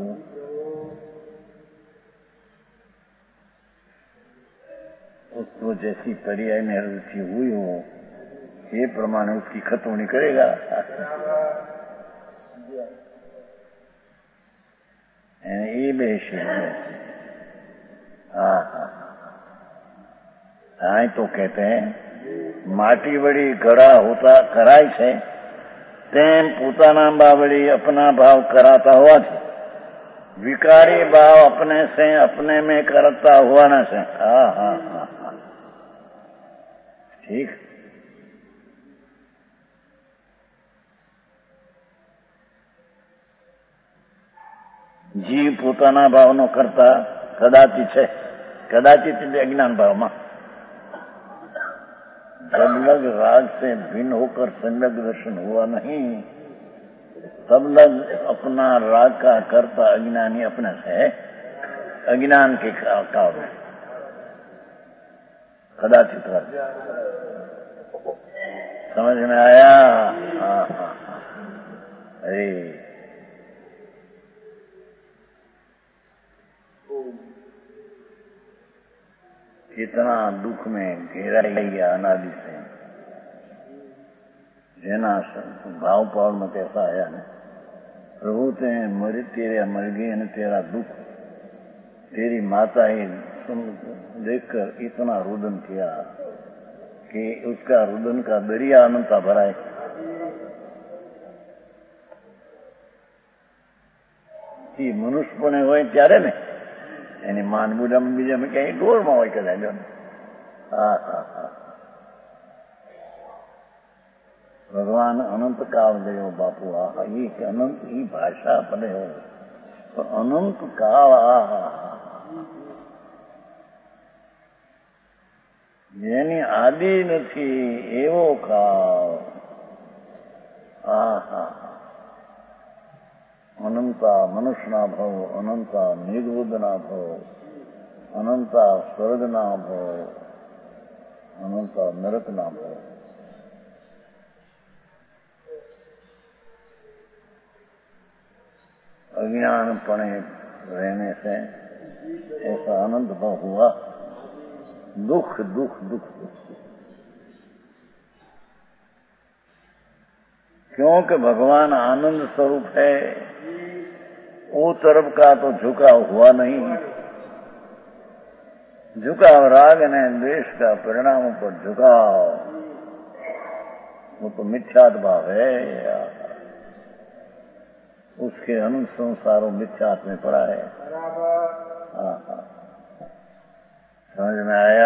उसको जैसी पर्याय में रुचि हुई हो ये प्रमाण उसकी खतौनी करेगा। ये बेशी हाँ तो कहते हैं माटी वड़ी घड़ा होता कराय છે તેમ પોતાના બાવળી अपना भाव कराता हुआ છે, विकारी भाव अपने से अपने में करता हुआ न से। ठीक। जीव પોતાના ભાવનો કરતા કદાચિત છે, કદાચિત એટલે अज्ञान भाव में। जब लग राग से भिन्न होकर संलग दर्शन हुआ नहीं, तब लग अपना राग का करता अज्ञानी अपने से अज्ञान के काल में कदाचित राग। समझ में आया? अरे इतना दुख में घेराई गया अनादि से, जेना भाव पाव में कैसा आया ना, प्रभु ते मर तेरे मर गई न तेरा दुख, तेरी माता ही देखकर इतना रुदन किया कि उसका रुदन का दरिया अनंता भराए। मनुष्य पण होय त्यारे ने एनी मान बुढ़ाમાં બીજામાં ક્યાંય ઢોરમાં હોય કદાચ। ભગવાન અનંત કાળ ગયો બાપુ। એ અનંત એ ભાષા બને हो, અનંત કાળ જેની આદિ નથી એવો કાળ. આહા, અનંતા મનુષ્યના ભવ, અનંતા નિર્બુદ્ધના ભવ, અનંતા સ્વર્ગના ભવ, અનંતા નરકના ભવ. अज्ञानपणे रहने से ऐसा अनंत भाव हुआ. दुख दुख दुख दुख. क्योंकि भगवान आनंद स्वरूप है, वो तरफ का तो झुकाव हुआ नहीं. झुकाव राग ने द्वेष का परिणामों पर झुकाव, वो तो मिथ्यात्व भाव है. उसके अनुसंसारों मिथ्यात्व में पड़ा है. समझ में आया?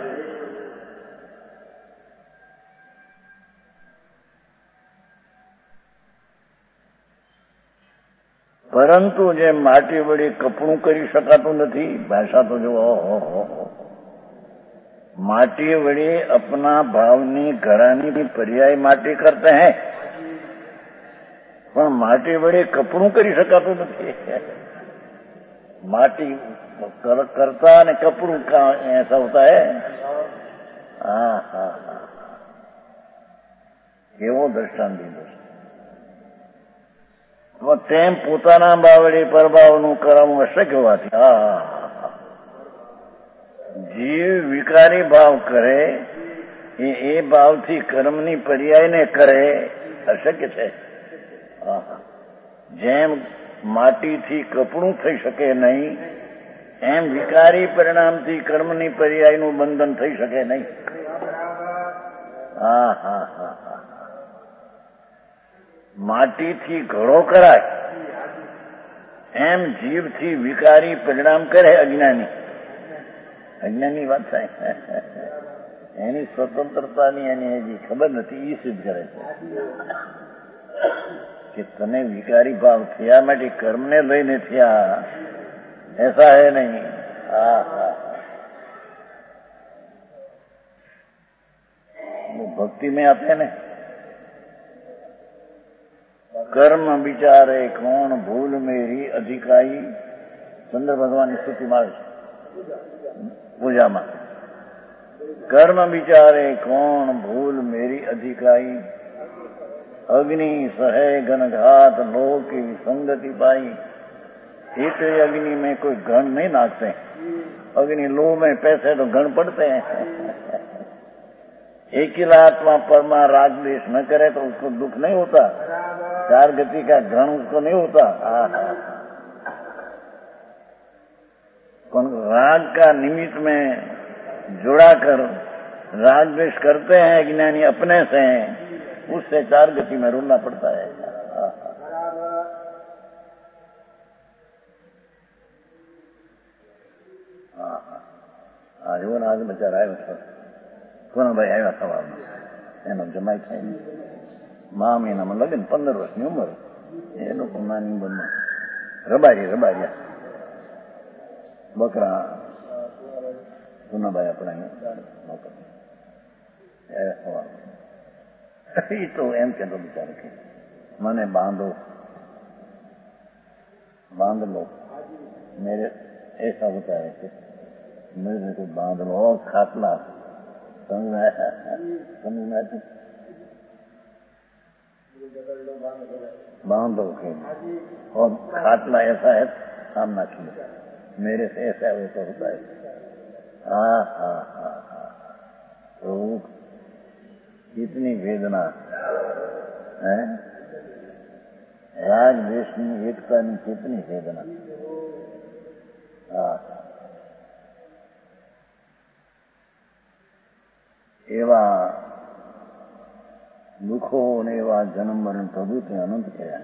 પરંતુ જે માટી વડે કપડું કરી શકાતું નથી, ભાષા તો જો माटी वड़े अपना भावनी घरानी पर्याय माटी करते हैं, पर माटी वड़े कपड़ू करी शकातुं नथी. माटी करता ने कपड़ू का ऐसा होता है. हाँ हाँ हाँ, केवो दृष्टांत दीधो. तेम पोताना बावड़ी परभावनु करम अशक्य होवाथी जीव विकारी भाव करे ए भावथी कर्मनी पर्याय ने करे अशक्य छे. जेम माटी थी कपड़ू थई शके नहीं, एम विकारी परिणाम थी कर्मनी पर्याय नु बंधन थई शके नहीं. हाँ हाँ हाँ हाँ, माटी थी घड़ो कराय, एम जीव थी विकारी परिणाम करे अज्ञानी. अज्ञानी बात थाय एनी स्वतंत्रतानी एनी हजी खबर नथी. ई सिद्ध करे कि तने विकारी भाव थया माटे कर्म ने लईने थया, ऐसा है नहीं. हाँ हाँ, भक्ति में आते हैं. कर्म विचारे कौन भूल मेरी अधिकाई. चंद्र भगवान की स्तुति मार पूजा में. कर्म विचारे कौन भूल मेरी अधिकाई, अग्नि सहे घनघात लोह की संगति पाई. इतने अग्नि में कोई घन नहीं नाचते. अग्नि लोह में पैसे तो घन पड़ते हैं. एकिला आत्मा परमा राग द्वेष न करे तो उसको दुख नहीं होता. चार गति का घन उसको नहीं होता. कौन राग का निमित्त में जुड़ाकर राग द्वेष करते हैं ज्ञानी अपने से, उससे चार गति में रुलना पड़ता है. आज वो आज बचारा है कोना भाई आया सवाરમાં એનો જમાઈ થાય ને મા મહિનામાં લગન 15 વર્ષની ઉંમર એ લોકો નાની ઉંમરમાં રબારિયા બકરા સોનાભાઈ આપણા આવ્યા સવારમાં. એ તો એમ કહેતો બિચારો કે મને बांध लो. मेरे ऐसा होता है कि मेरे को बांध लो. खाटला समझ में आती बांधो के और खाटला ऐसा है सामना किया मेरे से ऐसा वैसा होता है. हाँ हाँ हाँ हाँ, तो कितनी वेदना है. राग देश में एकता में कितनी वेदना. हाँ, एवा दुखो ने एवा जन्म मरण प्रभु ते अनंत कया.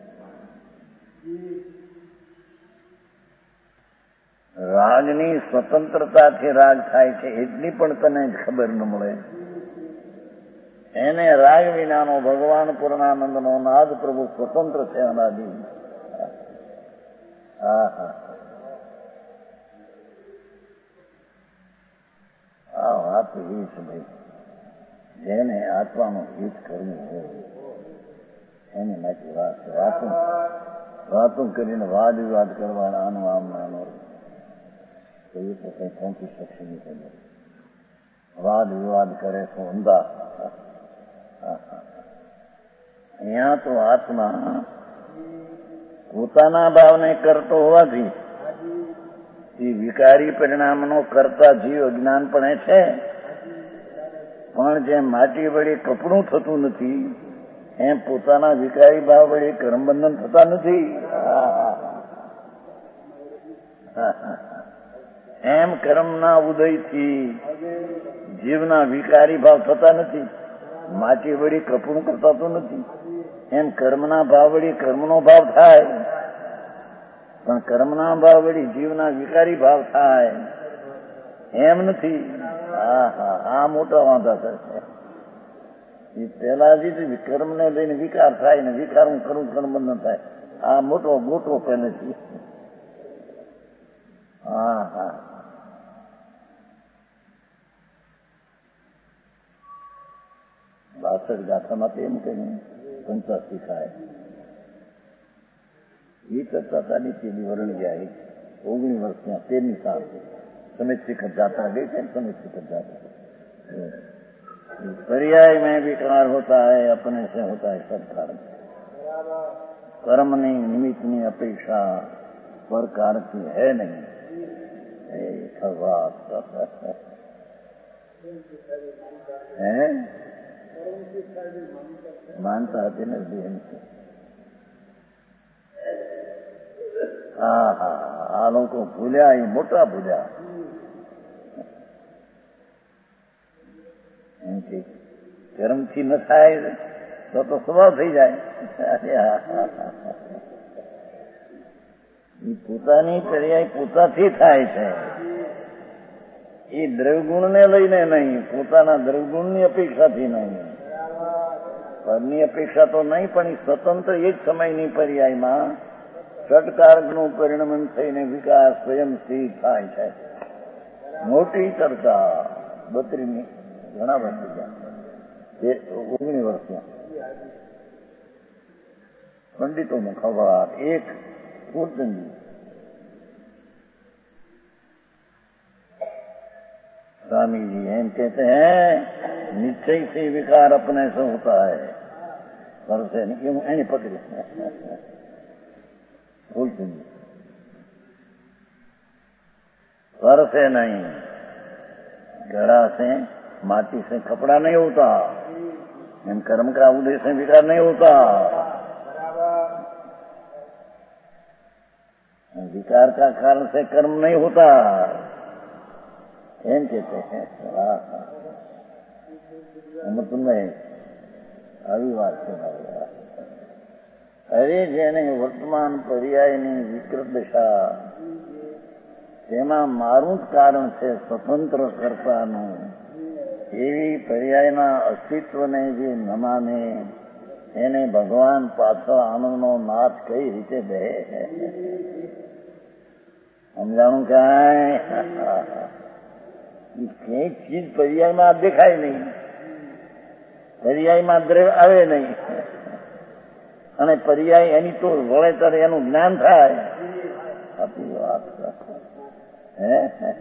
रागनी स्वतंत्रता थी राग थाय छे એટલી પણ તને ખબર ન મળે. એને રાગ વિનાનો ભગવાન પૂર્ણાનંદનો નાદ પ્રભુ સ્વતંત્ર છે અનાદિ. હા હા, આ વાત તો એ છે ભાઈ, જેને આત્માનું હિત કરવું હોય એની માટે વાતો કરીને વાદ વિવાદ કરવાના આનો આમ નાનો તો એ તો કઈ પહોંચી શકશે નહીં. તમે વાદ વિવાદ કરે તો ઊંધા. અહીંયા તો આત્મા પોતાના ભાવને કરતો હોવાથી એ વિકારી પરિણામનો કરતા જીવ અજ્ઞાન પણ છે, પણ જેમ માટી વડે કપડું થતું નથી એમ પોતાના વિકારી ભાવ વડે કર્મબંધન થતા નથી. એમ કર્મના ઉદયથી જીવના વિકારી ભાવ થતા નથી, માટી વળી કપડું કરતાતું નથી. એમ કર્મના ભાવ વળી કર્મનો ભાવ થાય, પણ કર્મના ભાવ વળી જીવના વિકારી ભાવ થાય એમ નથી. આ મોટા વાંધા થશે. એ પેલા જ કર્મને લઈને વિકાર થાય ને વિકાર હું કરું કર્મબંધન થાય. આ મોટો ગોટો પહેલેથી. હા 62 ગાથામાં તેમ કહીને 85 થાય. એ કરતા તાની તેની વરણ જાય 19 વર્ષના 13ની સાલ समित शिखर जाता है, समित शिखर जाता है. पर्याय में विकार होता है, अपने से होता है सब कारण. कर्मनी निमित्तनी अपेक्षा पर कारक की है नहीं. है मानता है नहीं. આ લોકો ભૂલ્યા, એ મોટા ભૂલ્યા. કર્મથી ન થાય તો સ્વભાવ થઈ જાય. એ પોતાની પર્યાય પોતાથી થાય છે. એ દ્રવગુણને લઈને નહીં, પોતાના દ્રવગુણની અપેક્ષાથી નહીં. ફળની અપેક્ષા તો નહીં, પણ એ સ્વતંત્ર એક સમયની પર્યાયમાં ષટકારકનું પરિણમન થઈને વિકાસ સ્વયંથી થાય છે. મોટી ચર્ચા 32ની ઘણા વર્ષ ગયા, 19 વર્ષમાં પંડિતોને ખબર. એક પૂર્ણજી स्वामी जी एम कहते हैं निश्चय से विकार अपने से होता है, पर से नहीं पकड़े बोलते पर से नहीं. घड़ा से माटी से कपड़ा नहीं होता, इन कर्म का उद्देश्य से विकार नहीं होता. विकार का कारण से कर्म नहीं होता, એમ કહેતે નહીં. આવી વાત છે. અરે જેને વર્તમાન પર્યાયની વિકૃત દશા, તેમાં મારું જ કારણ છે સ્વતંત્ર કર્તાનું, એવી પર્યાયના અસ્તિત્વને જે ન માને એને ભગવાન પાછળ આનંદનો નાથ કઈ રીતે દે? સમજાણું કાંઈ? કઈ ચીજ પર્યાયમાં દેખાય નહીં, પર્યાયમાં દ્રવ્ય આવે નહીં, અને પર્યાય એની તો વળેતર એનું જ્ઞાન થાય. આપી વાત હે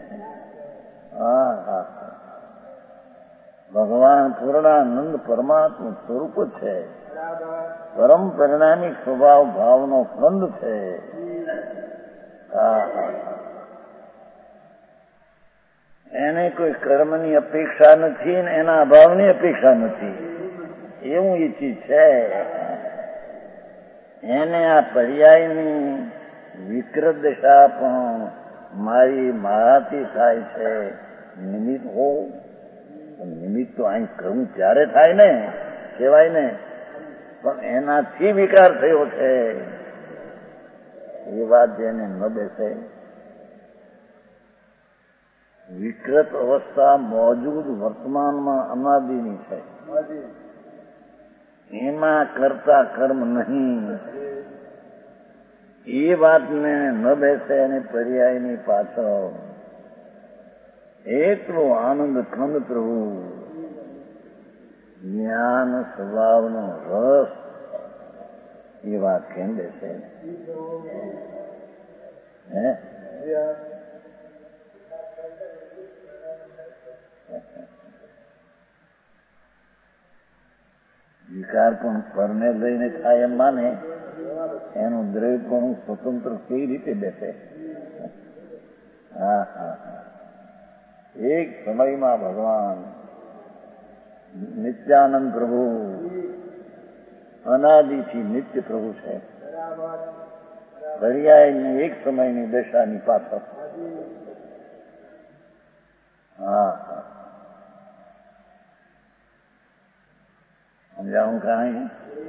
ભગવાન પૂર્ણાનંદ પરમાત્મા સ્વરૂપ છે, પરમ પરિણામી સ્વભાવ ભાવનો સ્કંદ છે. એને કોઈ કર્મની અપેક્ષા નથી ને એના અભાવની અપેક્ષા નથી, એવું એ ચીજ છે. એને આ પર્યાયની વિકૃત દશા પણ મારાથી થાય છે. નિમિત્ત હો, નિમિત્ત તો અહીં કરવું ત્યારે થાય ને, કહેવાય ને, પણ એનાથી વિકાર થયો છે. એ વાત જેને ન બેસે. વિકૃત અવસ્થા મોજૂદ વર્તમાનમાં અનાદિની છે, એમાં કરતા કર્મ નહીં. એ વાતને ન બેસે અને પર્યાયની પાછળ એટલો આનંદ ખંડ પ્રભુ, જ્ઞાન સ્વભાવનો રસ એ વાત કેન્દ્ર છે. વિકાર પણ પરને લઈને થાય એમ માને, એનું દ્રવ્ય પણ સ્વતંત્ર કેવી રીતે બેસે? હા હા હા. એક સમયમાં ભગવાન નિત્યાનંદ પ્રભુ અનાદિથી નિત્ય પ્રભુ છે. પર્યાયની એક સમયની દશાની પાછળ. હા હા. સમજાવું કાંઈ?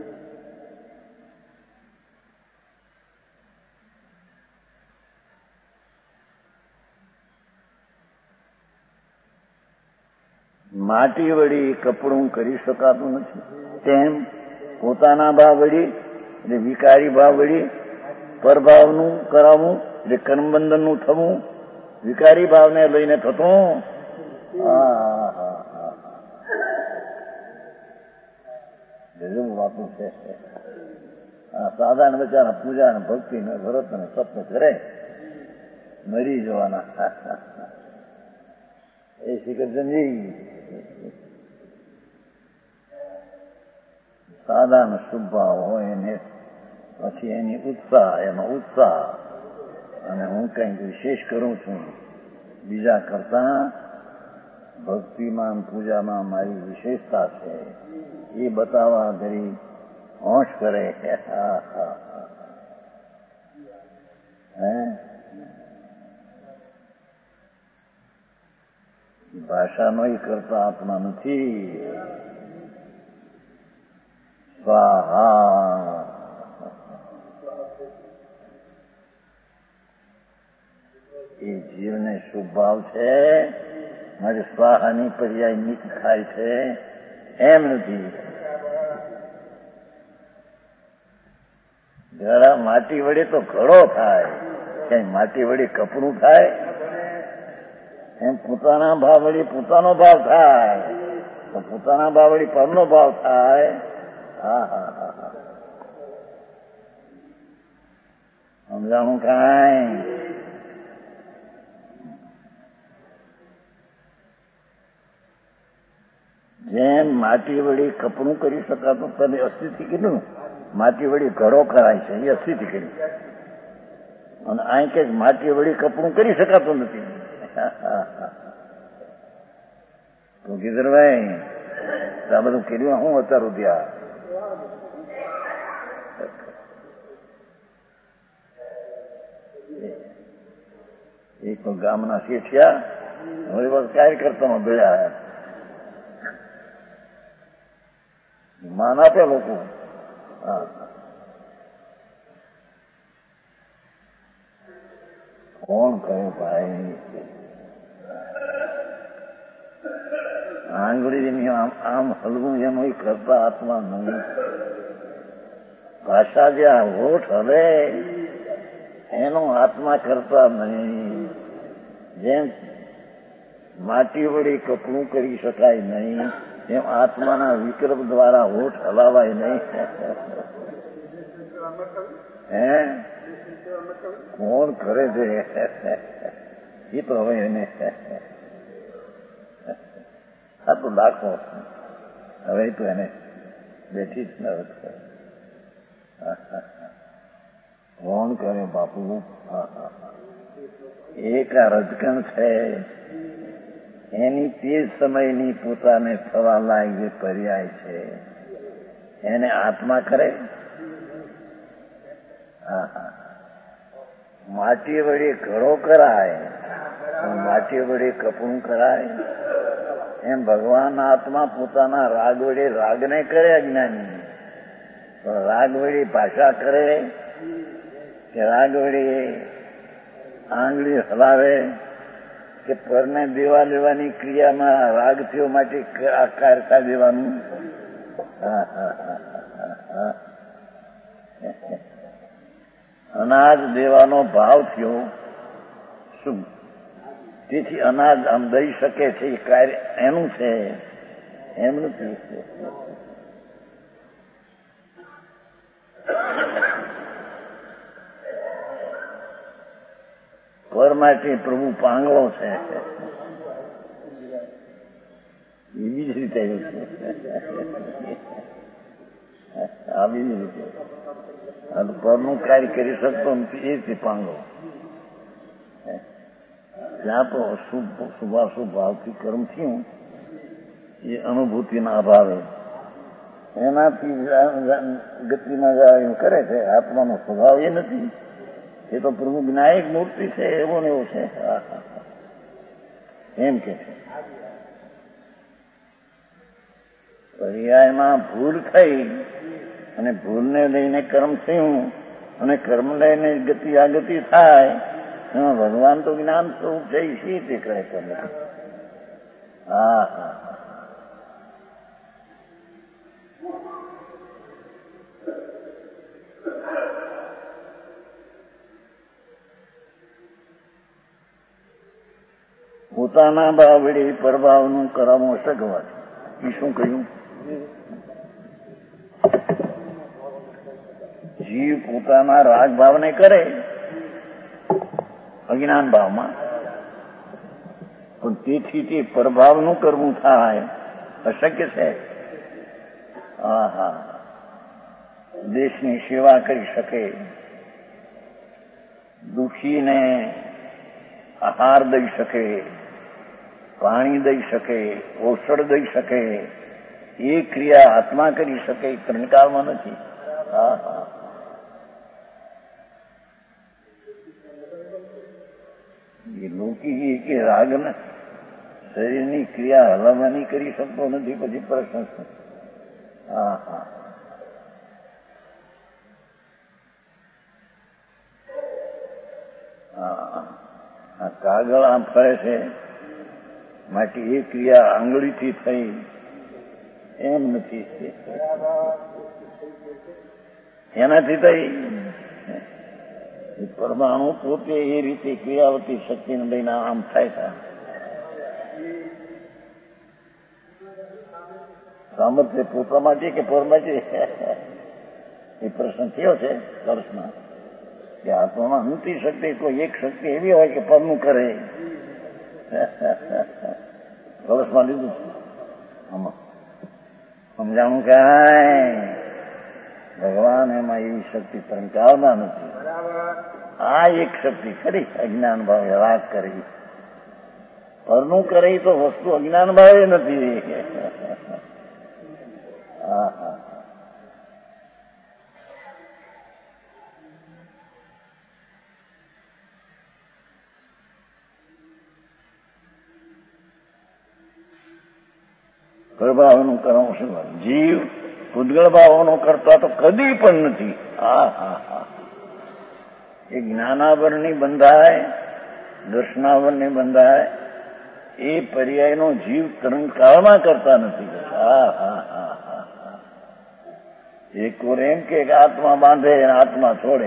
માટી વળી કપડું કરી શકાતું નથી, તેમ પોતાના ભાવ વળી એટલે વિકારી ભાવ વળી પરભાવનું કરાવવું એટલે કર્મબંધનનું થવું, વિકારી ભાવને લઈને થતું. વાતું છે. સાધારણ બચારા પૂજા ને ભક્તિ ને વ્રત ને સપ કરે, મરી જવાના. એ શ્રીકૃષ્ણજી સાધારણ શુભ ભાવ હોય ને પછી એનો ઉત્સાહ અને હું કંઈક વિશેષ કરું છું બીજા કરતા, ભક્તિમાં પૂજામાં મારી વિશેષતા છે એ બતાવવા ઘડી હોશ કરે. ભાષાનો કરતા આત્મા નથી. સ્વાહા. એ જીવને શુભ ભાવ છે મારે સ્વાહાની પર્યાય નીચ થાય છે એમ નથી. ઘડા માટી વડે તો ઘડો થાય, કઈ માટી વડે કપડું થાય? એમ પોતાના ભાવ વળી પોતાનો ભાવ થાય તો પોતાના ભાવ વળી પરનો ભાવ થાય. હા હા હા હા. સમજાણું કાંઈ? જેમ માટી વળી કપડું કરી શકાતું, તમે અસ્થિથી કીધું માટી વળી ઘડો કરાય છે, એ અસ્થિથી કર્યું. અને અહીં કે માટી વળી કપડું કરી શકાતું નથી. તો ગીધરભાઈ આ બધું કર્યું હું અત્યારું ત્યાં એક તો ગામના શેઠિયા હવે બસ કાર્યકર્તામાં ભેળ્યા માન આપે લોકો. હા, કોણ કહે ભાઈ? આંગળીની આમ હલવું એમ કરતા આત્મા નહીં. ભાષા જે હોઠ હલે એનો આત્મા કરતા નહીં. જેમ માટી વળી કપડું કરી શકાય નહીં, એમ આત્માના વિકલ્પ દ્વારા હોઠ હલાવાય નહીં. હે કોણ કરે છે? એ તો હવે એને આ તો દાખલો હવે તો એને બેઠી જ નથી. કોણ કરે બાપુ? એક આ રજકણ છે એની તે સમયની પોતાને થવા લાયક જે પર્યાય છે એને આત્મા કરે. માટી વડે ઘડો કરાય, માટી વડે કપડું કરાય, એમ ભગવાન આત્મા પોતાના રાગ વડે રાગને કરે અજ્ઞાની. પણ રાગ વડે ભાષા કરે કે રાગ વડે આંગળી હલાવે કે પરને દેવા લેવાની ક્રિયામાં રાગ થયો માટે આકારતા દેવાનું. અનાજ દેવાનો ભાવ થયો શું તેથી અનાજ આમ દઈ શકે છે એ કાર્ય એનું છે, એમ નથી. પર માટે પ્રભુ પાંગળો છે એ બીજી રીતે આ બીજી રીતે પરનું કાર્ય કરી શકતો નથી એ રીતે પાંગળો. ત્યાં તો શુભાશુભ ભાવથી કર્મ થયું એ અનુભૂતિના અભાવે એનાથી ગતિમાં જાય એમ કરે છે. આત્માનો સ્વભાવ એ નથી. એ તો પ્રભુ વિનાયક મૂર્તિ છે, એવો ને એવો છે એમ કે છે. પર્યાયમાં ભૂલ થઈ અને ભૂલને લઈને કર્મ થયું અને કર્મ લઈને ગતિ આગતિ થાય એમાં ભગવાન તો જ્ઞાન સ્વરૂપ છે એ શી રીતે કહે તમે? હા હા પોતાના ભાવ વડે પરભાવનું કરમો સગવાથી. એ શું કહ્યું? જીવ પોતાના રાગ ભાવને કરે અજ્ઞાન ભાવમાં, પણ તેથી તે પરભાવનું કરવું થાય અશક્ય છે. હા હા દેશની સેવા કરી શકે, દુઃખીને આહાર દઈ શકે, પાણી દઈ શકે, ઔષધ દઈ શકે, એ ક્રિયા આત્મા કરી શકે, ત્રણકાળમાં નથી. હા હા એ લોકી કે રાગને શરીરની ક્રિયા હલાવવાની કરી શકતો નથી, પછી પ્રશ્ન છે. હા હા હા કાગળ આમ ફરે છે માટે એ ક્રિયા આંગળીથી થઈ એમ નથી, એનાથી થઈ. પરમાણુ પોતે એ રીતે ક્રિયાવતી શક્તિને લઈને આમ થાય છે. સામર્થ્ય પોતા માટે કે પર માટે એ પ્રશ્ન થયો છે વર્ષમાં કે આત્મામાં અંતિ શક્તિ કોઈ એક શક્તિ એવી હોય કે પરનું કરે. વર્ષમાં લીધું આમાં સમજાણું કે ભગવાન એમાં એવી શક્તિ ત્રણકાળમાં નથી. આ એક શક્તિ ખરી અજ્ઞાન ભાવે રાગ કરી, પરનું કરે તો વસ્તુ અજ્ઞાન ભાવે નથી. હા હા પ્રભાવનું કરવું શું? જીવ પૂતગળ ભાવોનો કરતા તો કદી પણ નથી. હા હા હા એ જ્ઞાનાવરણની બંધાય, દર્શનાવરણની બંધાય, એ પર્યાયનો જીવ તરંગકાળમાં કરતા નથી. હા હા હા હા હા એક ઓર એમ કે આત્મા બાંધે આત્મા છોડે.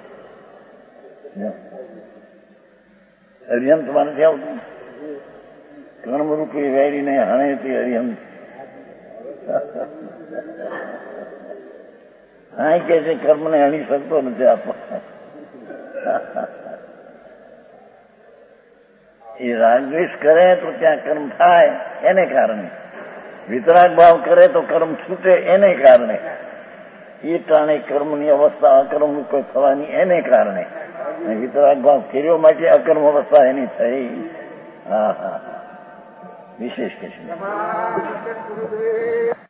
અરિયંતમાં નથી આવતું. કર્મરૂપી વેરીને હણે તે અરિયંત. હા કે છે કર્મને હણી શકતો નથી આત્મા. એ રાગદ્વેષ કરે તો ત્યાં કર્મ થાય એને કારણે, વિતરાગ ભાવ કરે તો કર્મ છૂટે એને કારણે, એ ટાણે કર્મની અવસ્થા અકર્મ રૂપે થવાની એને કારણે, વિતરાગ ભાવ કર્યો માટે અકર્મ અવસ્થા એની થઈ. હા હા વિશેષ કશું